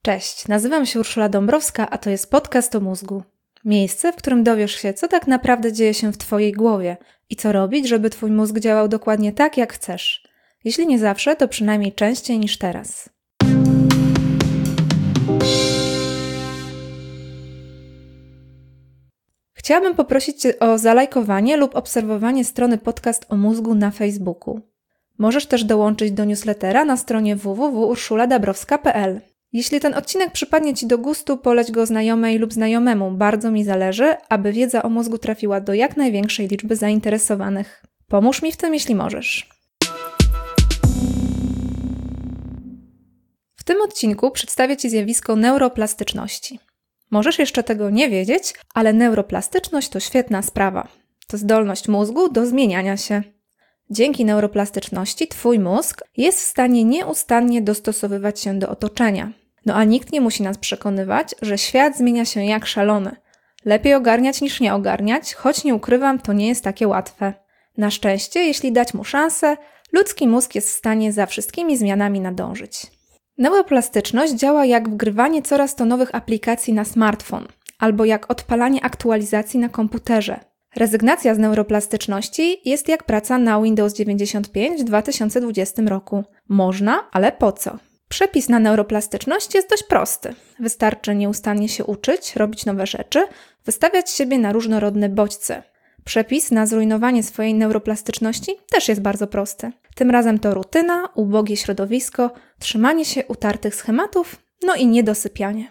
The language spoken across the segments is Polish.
Cześć, nazywam się Urszula Dąbrowska, a to jest podcast o mózgu. Miejsce, w którym dowiesz się, co tak naprawdę dzieje się w Twojej głowie i co robić, żeby Twój mózg działał dokładnie tak, jak chcesz. Jeśli nie zawsze, to przynajmniej częściej niż teraz. Chciałabym poprosić Cię o zalajkowanie lub obserwowanie strony Podcast o mózgu na Facebooku. Możesz też dołączyć do newslettera na stronie www.urszuladabrowska.pl. Jeśli ten odcinek przypadnie Ci do gustu, poleć go znajomej lub znajomemu. Bardzo mi zależy, aby wiedza o mózgu trafiła do jak największej liczby zainteresowanych. Pomóż mi w tym, jeśli możesz. W tym odcinku przedstawię Ci zjawisko neuroplastyczności. Możesz jeszcze tego nie wiedzieć, ale neuroplastyczność to świetna sprawa. To zdolność mózgu do zmieniania się. Dzięki neuroplastyczności Twój mózg jest w stanie nieustannie dostosowywać się do otoczenia. No a nikt nie musi nas przekonywać, że świat zmienia się jak szalony. Lepiej ogarniać niż nie ogarniać, choć nie ukrywam, to nie jest takie łatwe. Na szczęście, jeśli dać mu szansę, ludzki mózg jest w stanie za wszystkimi zmianami nadążyć. Neuroplastyczność działa jak wgrywanie coraz to nowych aplikacji na smartfon, albo jak odpalanie aktualizacji na komputerze. Rezygnacja z neuroplastyczności jest jak praca na Windows 95 w 2020 roku. Można, ale po co? Przepis na neuroplastyczność jest dość prosty. Wystarczy nieustannie się uczyć, robić nowe rzeczy, wystawiać siebie na różnorodne bodźce. Przepis na zrujnowanie swojej neuroplastyczności też jest bardzo prosty. Tym razem to rutyna, ubogie środowisko, trzymanie się utartych schematów, no i niedosypianie.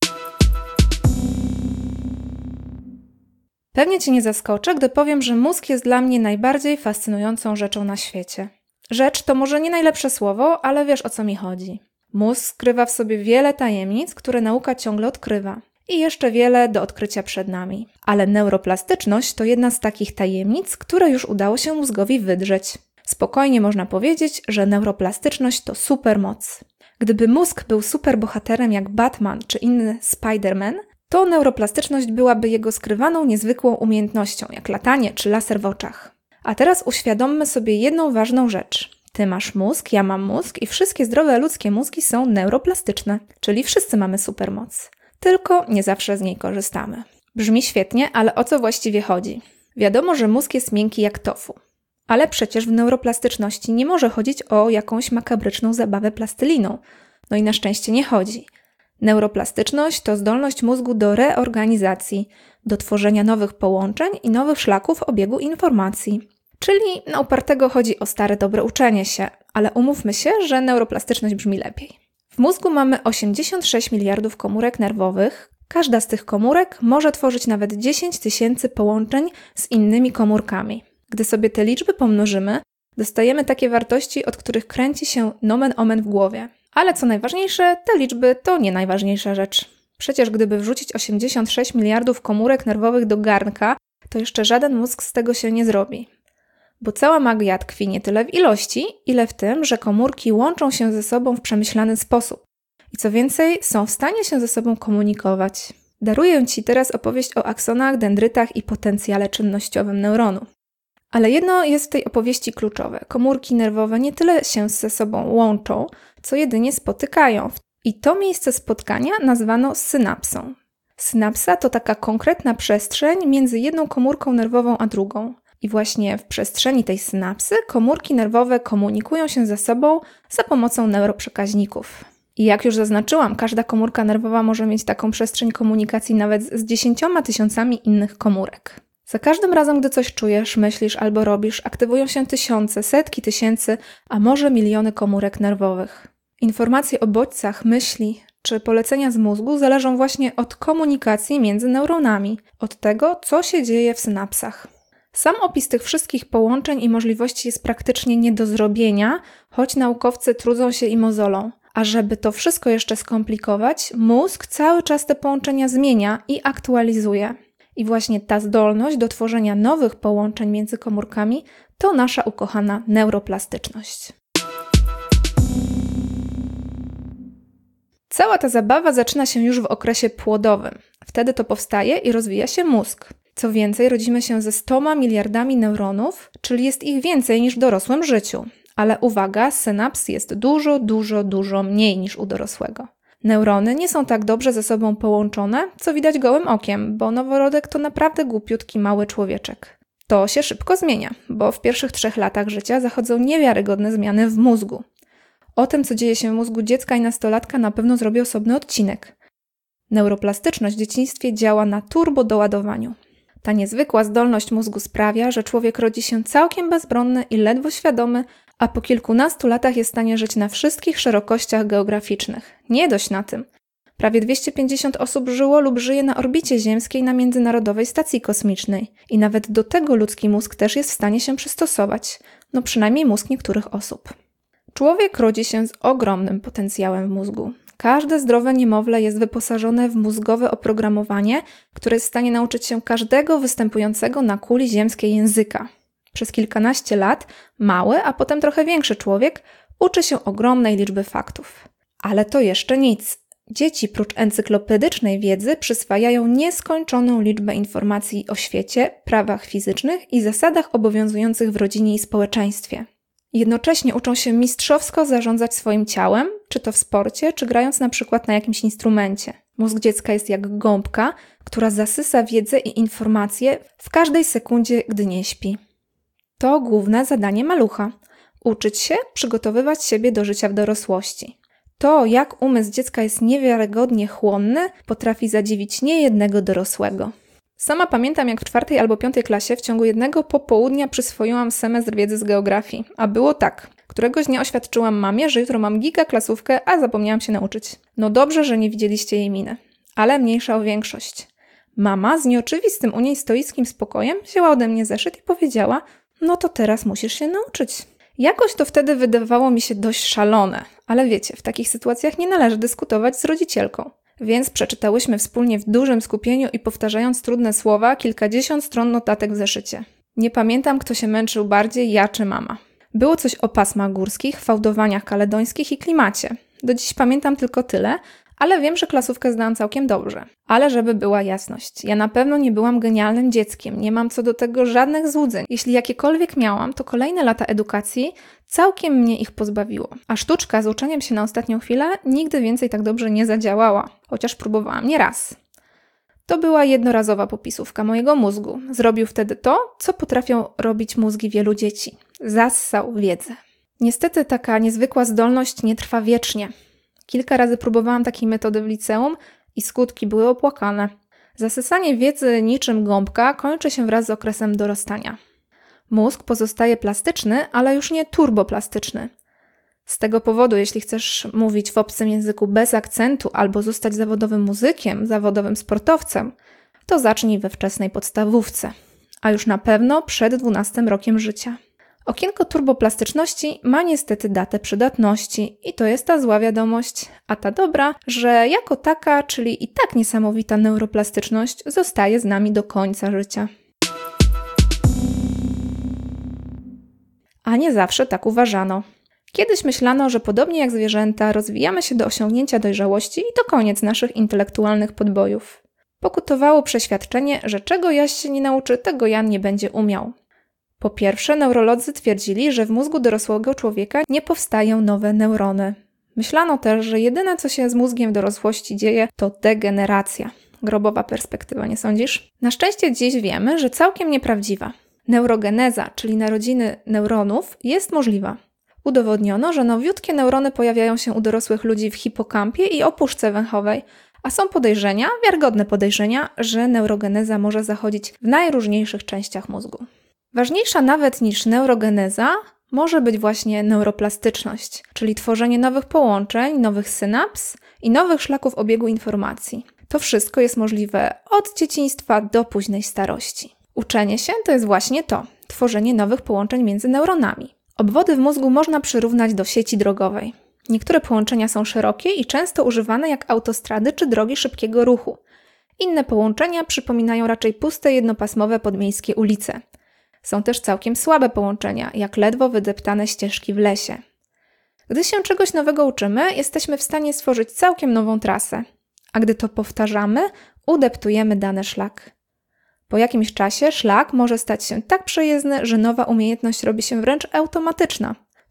Pewnie Cię nie zaskoczę, gdy powiem, że mózg jest dla mnie najbardziej fascynującą rzeczą na świecie. Rzecz to może nie najlepsze słowo, ale wiesz, o co mi chodzi. Mózg skrywa w sobie wiele tajemnic, które nauka ciągle odkrywa. I jeszcze wiele do odkrycia przed nami. Ale neuroplastyczność to jedna z takich tajemnic, które już udało się mózgowi wydrzeć. Spokojnie można powiedzieć, że neuroplastyczność to supermoc. Gdyby mózg był superbohaterem jak Batman czy inny Spider-Man, to neuroplastyczność byłaby jego skrywaną niezwykłą umiejętnością, jak latanie czy laser w oczach. A teraz uświadommy sobie jedną ważną rzecz. Ty masz mózg, ja mam mózg i wszystkie zdrowe ludzkie mózgi są neuroplastyczne, czyli wszyscy mamy supermoc. Tylko nie zawsze z niej korzystamy. Brzmi świetnie, ale o co właściwie chodzi? Wiadomo, że mózg jest miękki jak tofu. Ale przecież w neuroplastyczności nie może chodzić o jakąś makabryczną zabawę plastyliną. No i na szczęście nie chodzi. Neuroplastyczność to zdolność mózgu do reorganizacji, do tworzenia nowych połączeń i nowych szlaków obiegu informacji. Czyli na upartego chodzi o stare dobre uczenie się, ale umówmy się, że neuroplastyczność brzmi lepiej. W mózgu mamy 86 miliardów komórek nerwowych. Każda z tych komórek może tworzyć nawet 10 000 połączeń z innymi komórkami. Gdy sobie te liczby pomnożymy, dostajemy takie wartości, od których kręci się nomen omen w głowie. Ale co najważniejsze, te liczby to nie najważniejsza rzecz. Przecież gdyby wrzucić 86 miliardów komórek nerwowych do garnka, to jeszcze żaden mózg z tego się nie zrobi. Bo cała magia tkwi nie tyle w ilości, ile w tym, że komórki łączą się ze sobą w przemyślany sposób. I co więcej, są w stanie się ze sobą komunikować. Daruję Ci teraz opowieść o aksonach, dendrytach i potencjale czynnościowym neuronu. Ale jedno jest w tej opowieści kluczowe. Komórki nerwowe nie tyle się ze sobą łączą, co jedynie spotykają. I to miejsce spotkania nazwano synapsą. Synapsa to taka konkretna przestrzeń między jedną komórką nerwową a drugą. I właśnie w przestrzeni tej synapsy komórki nerwowe komunikują się ze sobą za pomocą neuroprzekaźników. I jak już zaznaczyłam, każda komórka nerwowa może mieć taką przestrzeń komunikacji nawet z 10 000 innych komórek. Za każdym razem, gdy coś czujesz, myślisz albo robisz, aktywują się tysiące, setki tysięcy, a może miliony komórek nerwowych. Informacje o bodźcach, myśli czy polecenia z mózgu zależą właśnie od komunikacji między neuronami, od tego, co się dzieje w synapsach. Sam opis tych wszystkich połączeń i możliwości jest praktycznie nie do zrobienia, choć naukowcy trudzą się i mozolą. A żeby to wszystko jeszcze skomplikować, mózg cały czas te połączenia zmienia i aktualizuje. I właśnie ta zdolność do tworzenia nowych połączeń między komórkami to nasza ukochana neuroplastyczność. Cała ta zabawa zaczyna się już w okresie płodowym. Wtedy to powstaje i rozwija się mózg. Co więcej, rodzimy się ze 100 miliardami neuronów, czyli jest ich więcej niż w dorosłym życiu. Ale uwaga, synaps jest dużo mniej niż u dorosłego. Neurony nie są tak dobrze ze sobą połączone, co widać gołym okiem, bo noworodek to naprawdę głupiutki mały człowieczek. To się szybko zmienia, bo w pierwszych 3 latach życia zachodzą niewiarygodne zmiany w mózgu. O tym, co dzieje się w mózgu dziecka i nastolatka, na pewno zrobię osobny odcinek. Neuroplastyczność w dzieciństwie działa na turbodoładowaniu. Ta niezwykła zdolność mózgu sprawia, że człowiek rodzi się całkiem bezbronny i ledwo świadomy, a po kilkunastu latach jest w stanie żyć na wszystkich szerokościach geograficznych. Nie dość na tym. Prawie 250 osób żyło lub żyje na orbicie ziemskiej na Międzynarodowej Stacji Kosmicznej. I nawet do tego ludzki mózg też jest w stanie się przystosować. No przynajmniej mózg niektórych osób. Człowiek rodzi się z ogromnym potencjałem w mózgu. Każde zdrowe niemowlę jest wyposażone w mózgowe oprogramowanie, które jest w stanie nauczyć się każdego występującego na kuli ziemskiej języka. Przez kilkanaście lat mały, a potem trochę większy człowiek uczy się ogromnej liczby faktów. Ale to jeszcze nic. Dzieci prócz encyklopedycznej wiedzy przyswajają nieskończoną liczbę informacji o świecie, prawach fizycznych i zasadach obowiązujących w rodzinie i społeczeństwie. Jednocześnie uczą się mistrzowsko zarządzać swoim ciałem, czy to w sporcie, czy grając na przykład na jakimś instrumencie. Mózg dziecka jest jak gąbka, która zasysa wiedzę i informacje w każdej sekundzie, gdy nie śpi. To główne zadanie malucha. Uczyć się, przygotowywać siebie do życia w dorosłości. To, jak umysł dziecka jest niewiarygodnie chłonny, potrafi zadziwić niejednego dorosłego. Sama pamiętam, jak w 4. albo 5. klasie w ciągu jednego popołudnia przyswoiłam semestr wiedzy z geografii. A było tak. Któregoś dnia oświadczyłam mamie, że jutro mam gigaklasówkę, a zapomniałam się nauczyć. No dobrze, że nie widzieliście jej miny. Ale mniejsza o większość. Mama z nieoczywistym u niej stoickim spokojem wzięła ode mnie zeszyt i powiedziała: no to teraz musisz się nauczyć. Jakoś to wtedy wydawało mi się dość szalone, ale wiecie, w takich sytuacjach nie należy dyskutować z rodzicielką. Więc przeczytałyśmy wspólnie w dużym skupieniu i powtarzając trudne słowa kilkadziesiąt stron notatek w zeszycie. Nie pamiętam, kto się męczył bardziej, ja czy mama. Było coś o pasmach górskich, fałdowaniach kaledońskich i klimacie. Do dziś pamiętam tylko tyle, ale wiem, że klasówkę zdałam całkiem dobrze. Ale żeby była jasność, ja na pewno nie byłam genialnym dzieckiem, nie mam co do tego żadnych złudzeń. Jeśli jakiekolwiek miałam, to kolejne lata edukacji całkiem mnie ich pozbawiło. A sztuczka z uczeniem się na ostatnią chwilę nigdy więcej tak dobrze nie zadziałała, chociaż próbowałam nie raz. To była jednorazowa popisówka mojego mózgu. Zrobił wtedy to, co potrafią robić mózgi wielu dzieci. Zassał wiedzę. Niestety taka niezwykła zdolność nie trwa wiecznie. Kilka razy próbowałam takiej metody w liceum i skutki były opłakane. Zasysanie wiedzy niczym gąbka kończy się wraz z okresem dorastania. Mózg pozostaje plastyczny, ale już nie turboplastyczny. Z tego powodu, jeśli chcesz mówić w obcym języku bez akcentu albo zostać zawodowym muzykiem, zawodowym sportowcem, to zacznij we wczesnej podstawówce, a już na pewno przed 12 rokiem życia. Okienko turboplastyczności ma niestety datę przydatności i to jest ta zła wiadomość, a ta dobra, że jako taka, czyli i tak niesamowita neuroplastyczność zostaje z nami do końca życia. A nie zawsze tak uważano. Kiedyś myślano, że podobnie jak zwierzęta rozwijamy się do osiągnięcia dojrzałości i to koniec naszych intelektualnych podbojów. Pokutowało przeświadczenie, że czego Jaś się nie nauczy, tego Jan nie będzie umiał. Po pierwsze, neurolodzy twierdzili, że w mózgu dorosłego człowieka nie powstają nowe neurony. Myślano też, że jedyne co się z mózgiem w dorosłości dzieje, to degeneracja. Grobowa perspektywa, nie sądzisz? Na szczęście dziś wiemy, że całkiem nieprawdziwa. Neurogeneza, czyli narodziny neuronów, jest możliwa. Udowodniono, że nowiutkie neurony pojawiają się u dorosłych ludzi w hipokampie i opuszce węchowej, a są podejrzenia, wiarygodne podejrzenia, że neurogeneza może zachodzić w najróżniejszych częściach mózgu. Ważniejsza nawet niż neurogeneza może być właśnie neuroplastyczność, czyli tworzenie nowych połączeń, nowych synaps i nowych szlaków obiegu informacji. To wszystko jest możliwe od dzieciństwa do późnej starości. Uczenie się to jest właśnie to, tworzenie nowych połączeń między neuronami. Obwody w mózgu można przyrównać do sieci drogowej. Niektóre połączenia są szerokie i często używane jak autostrady czy drogi szybkiego ruchu. Inne połączenia przypominają raczej puste, jednopasmowe podmiejskie ulice. Są też całkiem słabe połączenia, jak ledwo wydeptane ścieżki w lesie. Gdy się czegoś nowego uczymy, jesteśmy w stanie stworzyć całkiem nową trasę. A gdy to powtarzamy, udeptujemy dany szlak. Po jakimś czasie szlak może stać się tak przejezdny, że nowa umiejętność robi się wręcz automatyczna.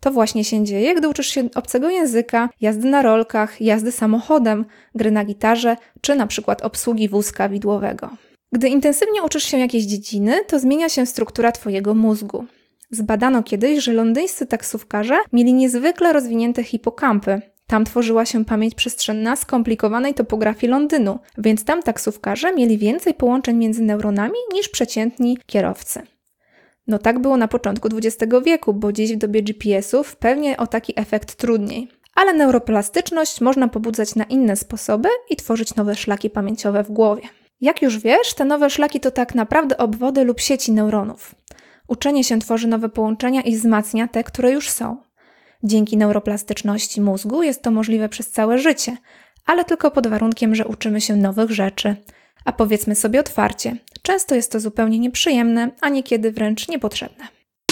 To właśnie się dzieje, gdy uczysz się obcego języka, jazdy na rolkach, jazdy samochodem, gry na gitarze czy na przykład obsługi wózka widłowego. Gdy intensywnie uczysz się jakiejś dziedziny, to zmienia się struktura twojego mózgu. Zbadano kiedyś, że londyńscy taksówkarze mieli niezwykle rozwinięte hipokampy. Tam tworzyła się pamięć przestrzenna skomplikowanej topografii Londynu, więc tam taksówkarze mieli więcej połączeń między neuronami niż przeciętni kierowcy. No tak było na początku XX wieku, bo dziś w dobie GPS-ów pewnie o taki efekt trudniej. Ale neuroplastyczność można pobudzać na inne sposoby i tworzyć nowe szlaki pamięciowe w głowie. Jak już wiesz, te nowe szlaki to tak naprawdę obwody lub sieci neuronów. Uczenie się tworzy nowe połączenia i wzmacnia te, które już są. Dzięki neuroplastyczności mózgu jest to możliwe przez całe życie, ale tylko pod warunkiem, że uczymy się nowych rzeczy. A powiedzmy sobie otwarcie, często jest to zupełnie nieprzyjemne, a niekiedy wręcz niepotrzebne.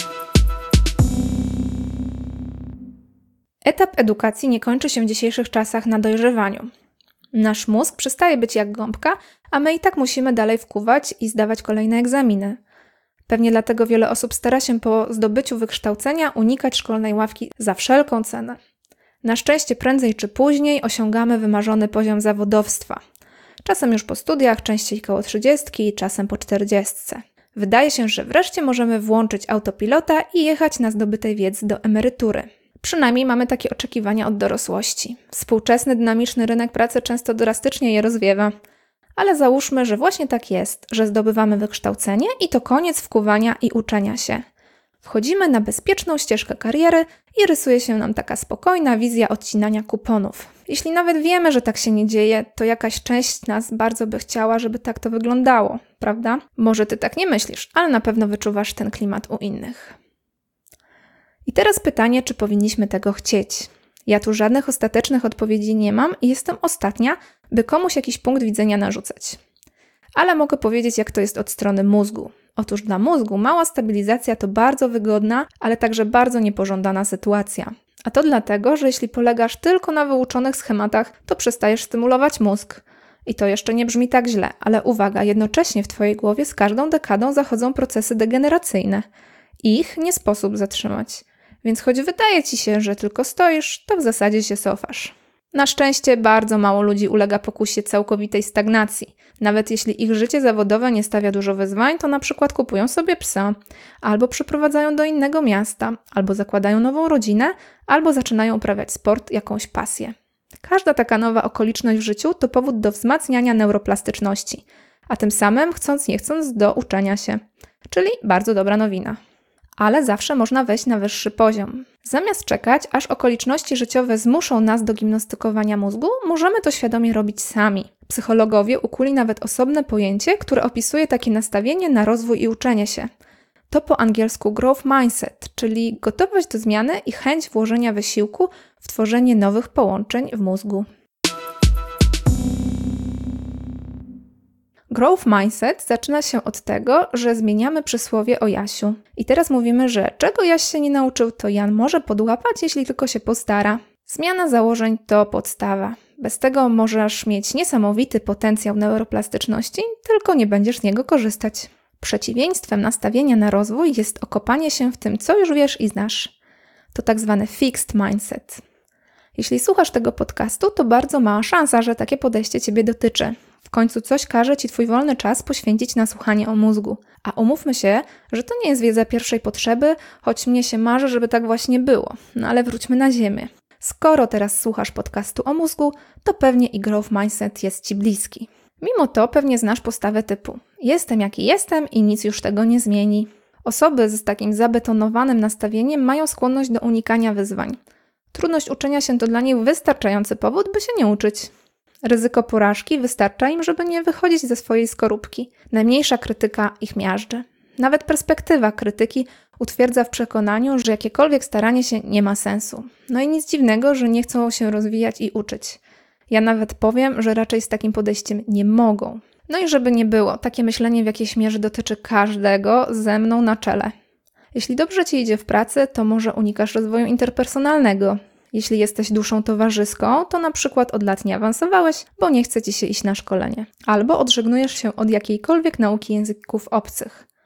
Etap edukacji nie kończy się w dzisiejszych czasach na dojrzewaniu. Nasz mózg przestaje być jak gąbka, a my i tak musimy dalej wkuwać i zdawać kolejne egzaminy. Pewnie dlatego wiele osób stara się po zdobyciu wykształcenia unikać szkolnej ławki za wszelką cenę. Na szczęście prędzej czy później osiągamy wymarzony poziom zawodowstwa. Czasem już po studiach, częściej koło 30, czasem po 40. Wydaje się, że wreszcie możemy włączyć autopilota i jechać na zdobytej wiedzy do emerytury. Przynajmniej mamy takie oczekiwania od dorosłości. Współczesny, dynamiczny rynek pracy często drastycznie je rozwiewa. Ale załóżmy, że właśnie tak jest, że zdobywamy wykształcenie i to koniec wkuwania i uczenia się. Wchodzimy na bezpieczną ścieżkę kariery i rysuje się nam taka spokojna wizja odcinania kuponów. Jeśli nawet wiemy, że tak się nie dzieje, to jakaś część nas bardzo by chciała, żeby tak to wyglądało, prawda? Może ty tak nie myślisz, ale na pewno wyczuwasz ten klimat u innych. I teraz pytanie, czy powinniśmy tego chcieć? Ja tu żadnych ostatecznych odpowiedzi nie mam i jestem ostatnia, by komuś jakiś punkt widzenia narzucać. Ale mogę powiedzieć, jak to jest od strony mózgu. Otóż dla mózgu mała stabilizacja to bardzo wygodna, ale także bardzo niepożądana sytuacja. A to dlatego, że jeśli polegasz tylko na wyuczonych schematach, to przestajesz stymulować mózg. I to jeszcze nie brzmi tak źle, ale uwaga, jednocześnie w twojej głowie z każdą dekadą zachodzą procesy degeneracyjne. Ich nie sposób zatrzymać. Więc choć wydaje ci się, że tylko stoisz, to w zasadzie się cofasz. Na szczęście bardzo mało ludzi ulega pokusie całkowitej stagnacji. Nawet jeśli ich życie zawodowe nie stawia dużo wyzwań, to na przykład kupują sobie psa, albo przeprowadzają do innego miasta, albo zakładają nową rodzinę, albo zaczynają uprawiać sport, jakąś pasję. Każda taka nowa okoliczność w życiu to powód do wzmacniania neuroplastyczności, a tym samym chcąc nie chcąc do uczenia się. Czyli bardzo dobra nowina. Ale zawsze można wejść na wyższy poziom. Zamiast czekać, aż okoliczności życiowe zmuszą nas do gimnastykowania mózgu, możemy to świadomie robić sami. Psychologowie ukuli nawet osobne pojęcie, które opisuje takie nastawienie na rozwój i uczenie się. To po angielsku growth mindset, czyli gotowość do zmiany i chęć włożenia wysiłku w tworzenie nowych połączeń w mózgu. Growth mindset zaczyna się od tego, że zmieniamy przysłowie o Jasiu. I teraz mówimy, że czego Jaś się nie nauczył, to Jan może podłapać, jeśli tylko się postara. Zmiana założeń to podstawa. Bez tego możesz mieć niesamowity potencjał neuroplastyczności, tylko nie będziesz z niego korzystać. Przeciwieństwem nastawienia na rozwój jest okopanie się w tym, co już wiesz i znasz. To tak zwany fixed mindset. Jeśli słuchasz tego podcastu, to bardzo mała szansa, że takie podejście Ciebie dotyczy. W końcu coś każe Ci Twój wolny czas poświęcić na słuchanie o mózgu. A umówmy się, że to nie jest wiedza pierwszej potrzeby, choć mnie się marzy, żeby tak właśnie było. No ale wróćmy na ziemię. Skoro teraz słuchasz podcastu o mózgu, to pewnie i growth mindset jest Ci bliski. Mimo to pewnie znasz postawę typu: jestem jaki jestem i nic już tego nie zmieni. Osoby z takim zabetonowanym nastawieniem mają skłonność do unikania wyzwań. Trudność uczenia się to dla nich wystarczający powód, by się nie uczyć. Ryzyko porażki wystarcza im, żeby nie wychodzić ze swojej skorupki. Najmniejsza krytyka ich miażdży. Nawet perspektywa krytyki utwierdza w przekonaniu, że jakiekolwiek staranie się nie ma sensu. No i nic dziwnego, że nie chcą się rozwijać i uczyć. Ja nawet powiem, że raczej z takim podejściem nie mogą. No i żeby nie było, takie myślenie w jakiejś mierze dotyczy każdego, ze mną na czele. Jeśli dobrze Ci idzie w pracy, to może unikasz rozwoju interpersonalnego. Jeśli jesteś duszą towarzyską, to na przykład od lat nie awansowałeś, bo nie chce Ci się iść na szkolenie. Albo odżegnujesz się od jakiejkolwiek nauki języków obcych.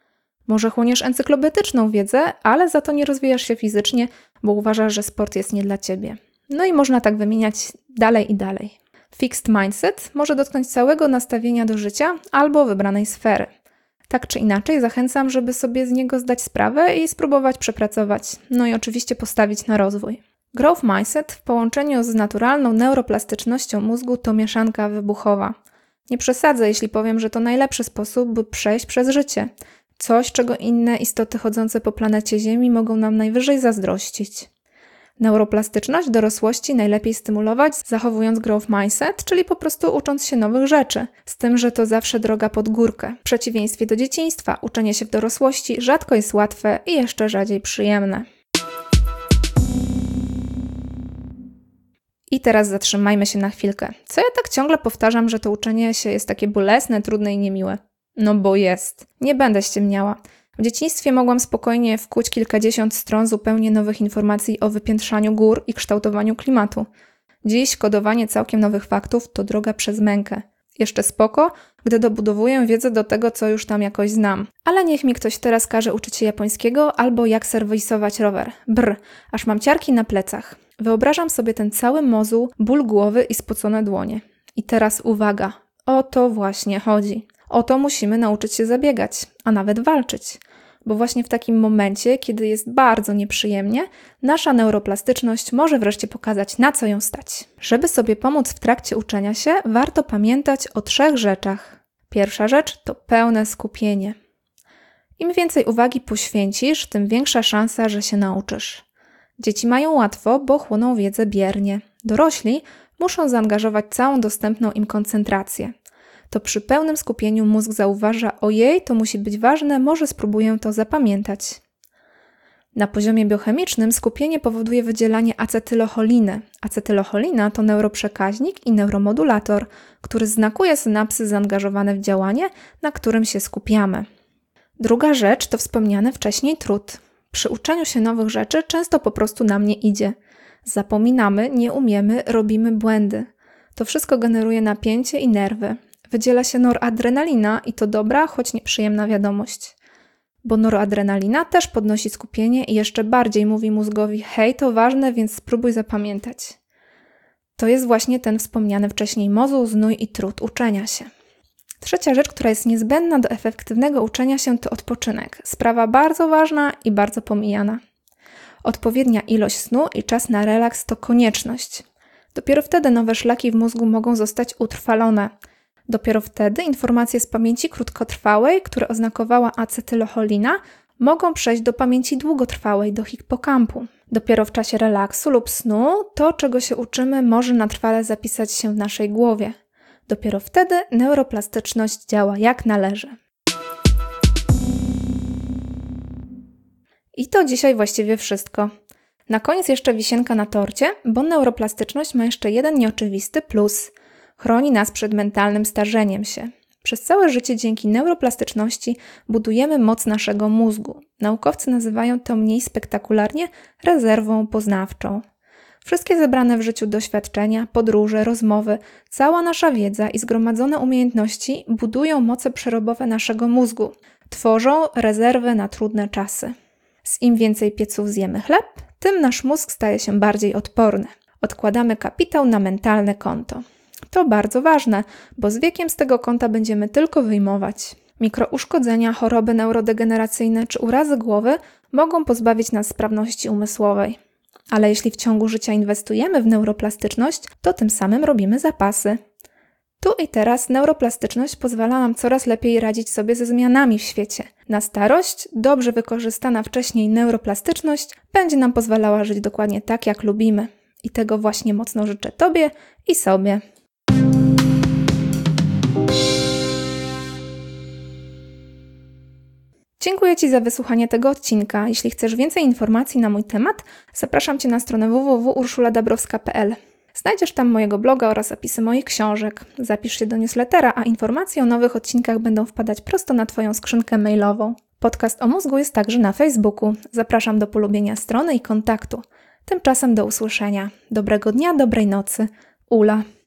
Może chłoniesz encyklopedyczną wiedzę, ale za to nie rozwijasz się fizycznie, bo uważasz, że sport jest nie dla ciebie. No i można tak wymieniać dalej i dalej. Fixed mindset może dotknąć całego nastawienia do życia albo wybranej sfery. Tak czy inaczej zachęcam, żeby sobie z niego zdać sprawę i spróbować przepracować. No i oczywiście postawić na rozwój. Growth mindset w połączeniu z naturalną neuroplastycznością mózgu to mieszanka wybuchowa. Nie przesadzę, jeśli powiem, że to najlepszy sposób, by przejść przez życie. Coś, czego inne istoty chodzące po planecie Ziemi mogą nam najwyżej zazdrościć. Neuroplastyczność w dorosłości najlepiej stymulować zachowując growth mindset, czyli po prostu ucząc się nowych rzeczy. Z tym, że to zawsze droga pod górkę. W przeciwieństwie do dzieciństwa, uczenie się w dorosłości rzadko jest łatwe i jeszcze rzadziej przyjemne. I teraz zatrzymajmy się na chwilkę. Co ja tak ciągle powtarzam, że to uczenie się jest takie bolesne, trudne i niemiłe? No bo jest. Nie będę ściemniała. W dzieciństwie mogłam spokojnie wkuć kilkadziesiąt stron zupełnie nowych informacji o wypiętrzaniu gór i kształtowaniu klimatu. Dziś kodowanie całkiem nowych faktów to droga przez mękę. Jeszcze spoko, gdy dobudowuję wiedzę do tego, co już tam jakoś znam. Ale niech mi ktoś teraz każe uczyć się japońskiego albo jak serwisować rower. Brr, aż mam ciarki na plecach. Wyobrażam sobie ten cały mozuł, ból głowy i spocone dłonie. I teraz uwaga, o to właśnie chodzi. O to musimy nauczyć się zabiegać, a nawet walczyć. Bo właśnie w takim momencie, kiedy jest bardzo nieprzyjemnie, nasza neuroplastyczność może wreszcie pokazać, na co ją stać. Żeby sobie pomóc w trakcie uczenia się, warto pamiętać o 3 rzeczach. Pierwsza rzecz to pełne skupienie. Im więcej uwagi poświęcisz, tym większa szansa, że się nauczysz. Dzieci mają łatwo, bo chłoną wiedzę biernie. Dorośli muszą zaangażować całą dostępną im koncentrację. To przy pełnym skupieniu mózg zauważa, ojej, to musi być ważne, może spróbuję to zapamiętać. Na poziomie biochemicznym skupienie powoduje wydzielanie acetylocholiny. Acetylocholina to neuroprzekaźnik i neuromodulator, który znakuje synapsy zaangażowane w działanie, na którym się skupiamy. Druga rzecz to wspomniany wcześniej trud. Przy uczeniu się nowych rzeczy często po prostu nam nie idzie. Zapominamy, nie umiemy, robimy błędy. To wszystko generuje napięcie i nerwy. Wydziela się noradrenalina i to dobra, choć nieprzyjemna wiadomość. Bo noradrenalina też podnosi skupienie i jeszcze bardziej mówi mózgowi: hej, to ważne, więc spróbuj zapamiętać. To jest właśnie ten wspomniany wcześniej mozuł, znój i trud uczenia się. Trzecia rzecz, która jest niezbędna do efektywnego uczenia się, to odpoczynek. Sprawa bardzo ważna i bardzo pomijana. Odpowiednia ilość snu i czas na relaks to konieczność. Dopiero wtedy nowe szlaki w mózgu mogą zostać utrwalone. Dopiero wtedy informacje z pamięci krótkotrwałej, które oznakowała acetylocholina, mogą przejść do pamięci długotrwałej, do hipokampu. Dopiero w czasie relaksu lub snu to, czego się uczymy, może na trwale zapisać się w naszej głowie. Dopiero wtedy neuroplastyczność działa jak należy. I to dzisiaj właściwie wszystko. Na koniec jeszcze wisienka na torcie, bo neuroplastyczność ma jeszcze jeden nieoczywisty plus. Chroni nas przed mentalnym starzeniem się. Przez całe życie dzięki neuroplastyczności budujemy moc naszego mózgu. Naukowcy nazywają to mniej spektakularnie rezerwą poznawczą. Wszystkie zebrane w życiu doświadczenia, podróże, rozmowy, cała nasza wiedza i zgromadzone umiejętności budują moce przerobowe naszego mózgu. Tworzą rezerwę na trudne czasy. Z im więcej pieców zjemy chleb, tym nasz mózg staje się bardziej odporny. Odkładamy kapitał na mentalne konto. To bardzo ważne, bo z wiekiem z tego konta będziemy tylko wyjmować. Mikrouszkodzenia, choroby neurodegeneracyjne czy urazy głowy mogą pozbawić nas sprawności umysłowej. Ale jeśli w ciągu życia inwestujemy w neuroplastyczność, to tym samym robimy zapasy. Tu i teraz neuroplastyczność pozwala nam coraz lepiej radzić sobie ze zmianami w świecie. Na starość, dobrze wykorzystana wcześniej neuroplastyczność będzie nam pozwalała żyć dokładnie tak, jak lubimy. I tego właśnie mocno życzę Tobie i sobie. Dziękuję Ci za wysłuchanie tego odcinka. Jeśli chcesz więcej informacji na mój temat, zapraszam Cię na stronę www.urszuladabrowska.pl. Znajdziesz tam mojego bloga oraz zapisy moich książek. Zapisz się do newslettera, a informacje o nowych odcinkach będą wpadać prosto na Twoją skrzynkę mailową. Podcast o mózgu jest także na Facebooku. Zapraszam do polubienia strony i kontaktu. Tymczasem do usłyszenia. Dobrego dnia, dobrej nocy. Ula.